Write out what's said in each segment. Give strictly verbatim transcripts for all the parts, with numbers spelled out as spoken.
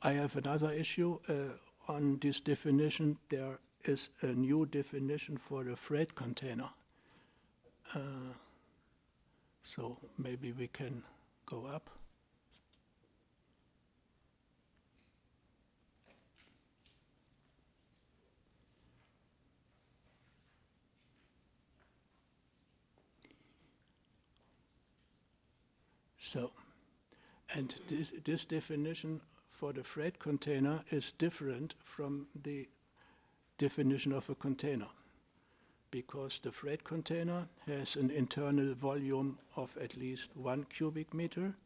I have another issue uh, on this definition. There is a new definition for the freight container. Uh, so maybe we can go up. So, and this, this definition for the freight container is different from the definition of a container, because the freight container has an internal volume of at least one cubic meter,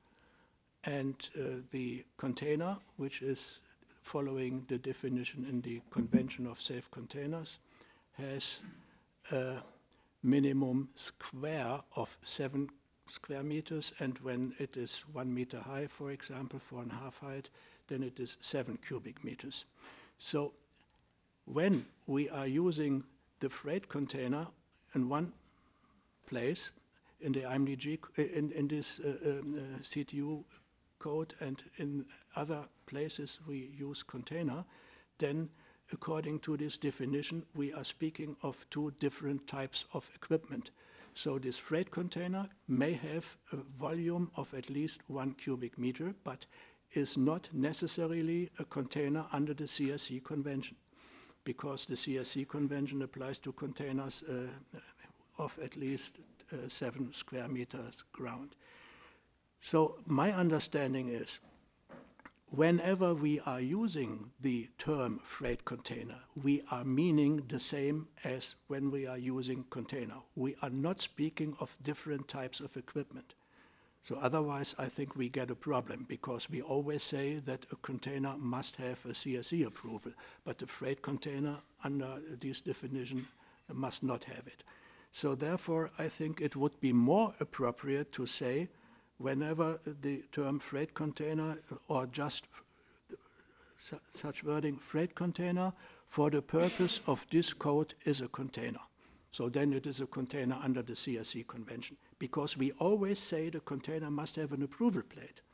and uh, the container, which is following the definition in the Convention of Safe Containers, has a minimum square of seven square meters, and when it is one meter high, for example, four and a half height, then it is seven cubic meters. So when we are using the freight container in one place, in the I M D G, in, in this uh, um, uh, C T U code, and in other places we use container, then according to this definition, we are speaking of two different types of equipment. So this freight container may have a volume of at least one cubic meter, but is not necessarily a container under the C S C convention, because the C S C convention applies to containers uh, of at least uh, seven square meters ground. So my understanding is, whenever we are using the term freight container, we are meaning the same as when we are using container. We are not speaking of different types of equipment. So otherwise, I think we get a problem, because we always say that a container must have a C S C approval, but the freight container under this definition must not have it. So therefore, I think it would be more appropriate to say, whenever the term freight container, or just su such wording, freight container, for the purpose of this code is a container. So then it is a container under the C S C convention, because we always say the container must have an approval plate.